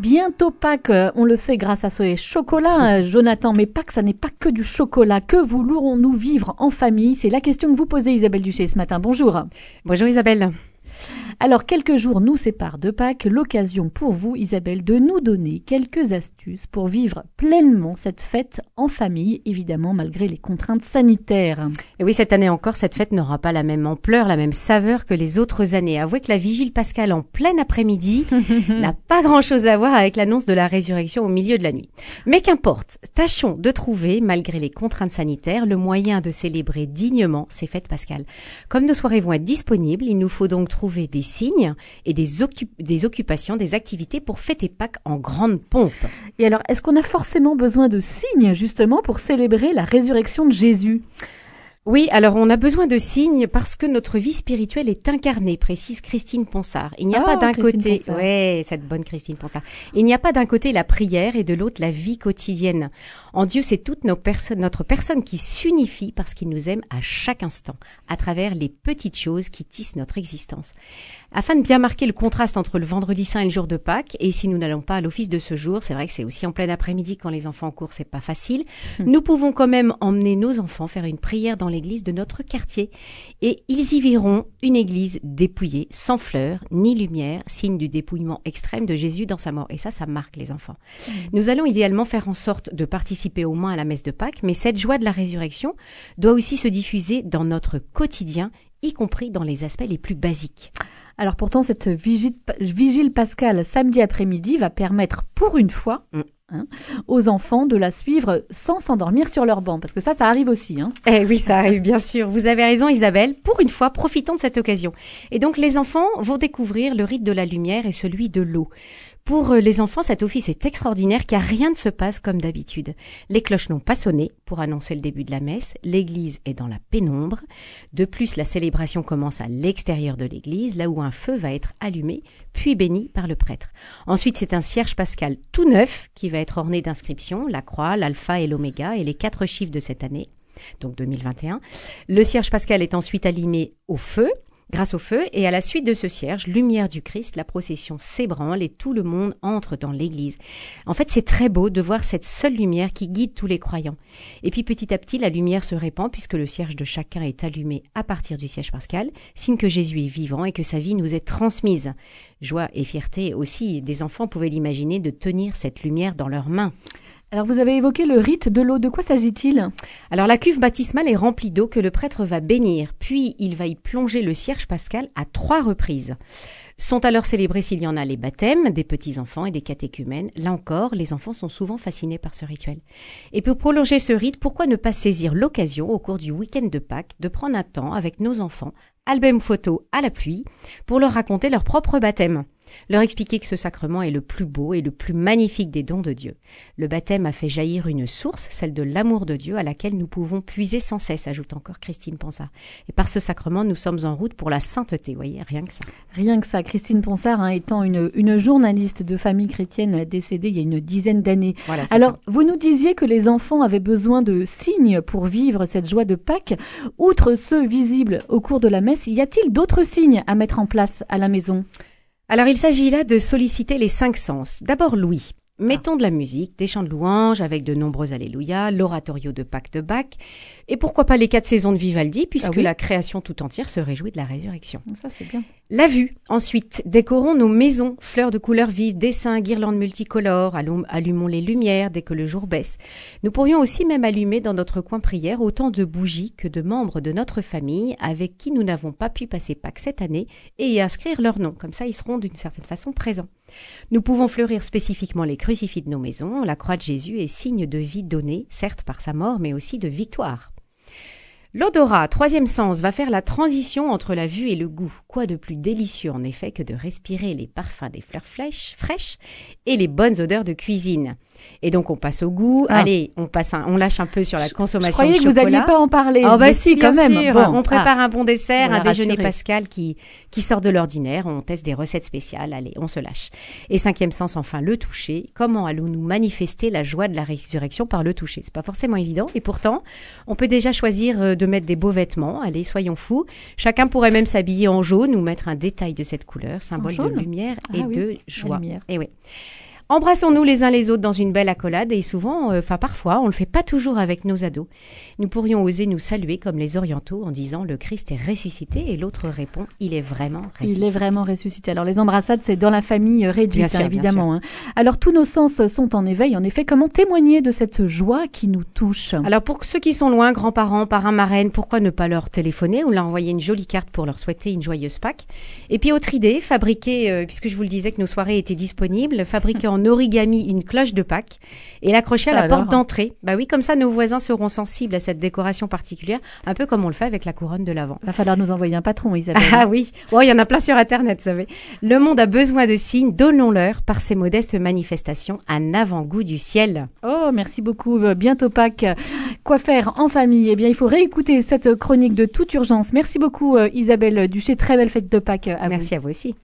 Bientôt Pâques, on le sait grâce à ce chocolat, Jonathan, mais Pâques, ça n'est pas que du chocolat. Que voulons-nous vivre en famille? C'est la question que vous posez, Isabelle Duché, ce matin. Bonjour. Bonjour Isabelle. Alors, quelques jours nous séparent de Pâques, l'occasion pour vous, Isabelle, de nous donner quelques astuces pour vivre pleinement cette fête en famille, évidemment malgré les contraintes sanitaires. Et oui, cette année encore, cette fête n'aura pas la même ampleur, la même saveur que les autres années. Avouez que la vigile pascale en plein après-midi n'a pas grand-chose à voir avec l'annonce de la résurrection au milieu de la nuit. Mais qu'importe, tâchons de trouver, malgré les contraintes sanitaires, le moyen de célébrer dignement ces fêtes pascales. Comme nos soirées vont être disponibles, il nous faut donc trouver des signes et des occupations, des activités pour fêter Pâques en grande pompe. Et alors, est-ce qu'on a forcément besoin de signes, justement, pour célébrer la résurrection de Jésus ? Oui, alors on a besoin de signes parce que notre vie spirituelle est incarnée, précise Christine Ponsard. Il n'y a pas d'un côté, cette bonne Christine Ponsard. Il n'y a pas d'un côté la prière et de l'autre la vie quotidienne. En Dieu, c'est toute notre personne qui s'unifie parce qu'il nous aime à chaque instant, à travers les petites choses qui tissent notre existence. Afin de bien marquer le contraste entre le vendredi saint et le jour de Pâques, et si nous n'allons pas à l'office de ce jour, c'est vrai que c'est aussi en plein après-midi quand les enfants courent, c'est pas facile, nous pouvons quand même emmener nos enfants faire une prière dans l'église de notre quartier. Et ils y verront une église dépouillée, sans fleurs, ni lumière, signe du dépouillement extrême de Jésus dans sa mort. Et ça marque les enfants. Nous allons idéalement faire en sorte de participer au moins à la messe de Pâques, mais cette joie de la résurrection doit aussi se diffuser dans notre quotidien, y compris dans les aspects les plus basiques. Alors pourtant, cette vigile pascale samedi après-midi va permettre pour une fois aux enfants de la suivre sans s'endormir sur leur banc, parce que ça arrive aussi. Eh oui, ça arrive bien sûr. Vous avez raison Isabelle. Pour une fois, profitons de cette occasion. Et donc les enfants vont découvrir le rite de la lumière et celui de l'eau. Pour les enfants, cet office est extraordinaire car rien ne se passe comme d'habitude. Les cloches n'ont pas sonné pour annoncer le début de la messe. L'église est dans la pénombre. De plus, la célébration commence à l'extérieur de l'église, là où un feu va être allumé, puis béni par le prêtre. Ensuite, c'est un cierge pascal tout neuf qui va être orné d'inscriptions, la croix, l'alpha et l'oméga et les 4 chiffres de cette année, donc 2021. Le cierge pascal est ensuite allumé au feu, grâce au feu, et à la suite de ce cierge, lumière du Christ, la procession s'ébranle et tout le monde entre dans l'église. En fait, c'est très beau de voir cette seule lumière qui guide tous les croyants. Et puis petit à petit, la lumière se répand puisque le cierge de chacun est allumé à partir du cierge pascal, signe que Jésus est vivant et que sa vie nous est transmise. Joie et fierté aussi, des enfants pouvaient l'imaginer de tenir cette lumière dans leurs mains. Alors vous avez évoqué le rite de l'eau, de quoi s'agit-il ? Alors la cuve baptismale est remplie d'eau que le prêtre va bénir, puis il va y plonger le cierge pascal à 3 reprises. Sont alors célébrés s'il y en a les baptêmes des petits-enfants et des catéchumènes. Là encore, les enfants sont souvent fascinés par ce rituel. Et pour prolonger ce rite, pourquoi ne pas saisir l'occasion au cours du week-end de Pâques de prendre un temps avec nos enfants, album photo à la pluie, pour leur raconter leur propre baptême. Leur expliquer que ce sacrement est le plus beau et le plus magnifique des dons de Dieu. Le baptême a fait jaillir une source, celle de l'amour de Dieu, à laquelle nous pouvons puiser sans cesse, ajoute encore Christine Ponsard. Et par ce sacrement, nous sommes en route pour la sainteté, vous voyez, rien que ça. Rien que ça. Christine Ponsard, étant une journaliste de famille chrétienne décédée il y a une dizaine d'années. Voilà, alors, vous nous disiez que les enfants avaient besoin de signes pour vivre cette joie de Pâques. Outre ceux visibles au cours de la messe, y a-t-il d'autres signes à mettre en place à la maison ? Alors il s'agit là de solliciter les 5 sens. D'abord l'ouïe. Mettons de la musique, des chants de louanges avec de nombreux alléluia, l'oratorio de Pâques de Bach, et pourquoi pas les 4 saisons de Vivaldi, puisque la création tout entière se réjouit de la résurrection. Ça, c'est bien. La vue. Ensuite, décorons nos maisons, fleurs de couleurs vives, dessins, guirlandes multicolores, allumons les lumières dès que le jour baisse. Nous pourrions aussi même allumer dans notre coin prière autant de bougies que de membres de notre famille avec qui nous n'avons pas pu passer Pâques cette année et y inscrire leur nom. Comme ça, ils seront d'une certaine façon présents. Nous pouvons fleurir spécifiquement les crucifix de nos maisons. La croix de Jésus est signe de vie donnée, certes par sa mort, mais aussi de victoire. L'odorat, 3e sens, va faire la transition entre la vue et le goût. Quoi de plus délicieux en effet que de respirer les parfums des fleurs fraîches et les bonnes odeurs de cuisine. Et donc on passe au goût. Allez, on lâche un peu sur la consommation de chocolat. Je croyais que vous n'alliez pas en parler. Oh bah si, quand même. Sûr. Bon, on prépare un bon dessert, voilà, un déjeuner rassuré. pascal qui sort de l'ordinaire. On teste des recettes spéciales. Allez, on se lâche. Et 5e sens, enfin, le toucher. Comment allons-nous manifester la joie de la résurrection par le toucher ? C'est pas forcément évident. Et pourtant, on peut déjà choisir de mettre des beaux vêtements. Allez, soyons fous. Chacun pourrait même s'habiller en jaune ou mettre un détail de cette couleur, symbole de lumière et de joie. Et oui. Embrassons-nous les uns les autres dans une belle accolade et souvent, parfois, on le fait pas toujours avec nos ados. Nous pourrions oser nous saluer comme les orientaux en disant le Christ est ressuscité et l'autre répond il est vraiment ressuscité. Il est vraiment ressuscité. Alors les embrassades, c'est dans la famille réduite, Bien sûr, évidemment. Alors tous nos sens sont en éveil. En effet, comment témoigner de cette joie qui nous touche? Alors pour ceux qui sont loin, grands-parents, parrains, marraines, pourquoi ne pas leur téléphoner ou leur envoyer une jolie carte pour leur souhaiter une joyeuse Pâques? Et puis autre idée, fabriquer, puisque je vous le disais que nos soirées étaient disponibles, fabriquer en origami une cloche de Pâques et l'accrocher à la porte d'entrée. Bah oui, comme ça nos voisins seront sensibles à cette décoration particulière, un peu comme on le fait avec la couronne de l'Avent. Va falloir nous envoyer un patron, Isabelle. Ah oui, il y en a plein sur Internet, vous savez. Le monde a besoin de signes, donnons-leur par ces modestes manifestations un avant-goût du ciel. Oh, merci beaucoup. Bientôt Pâques. Quoi faire en famille? Eh bien, il faut réécouter cette chronique de toute urgence. Merci beaucoup Isabelle Duché. Très belle fête de Pâques à vous. Merci à vous aussi.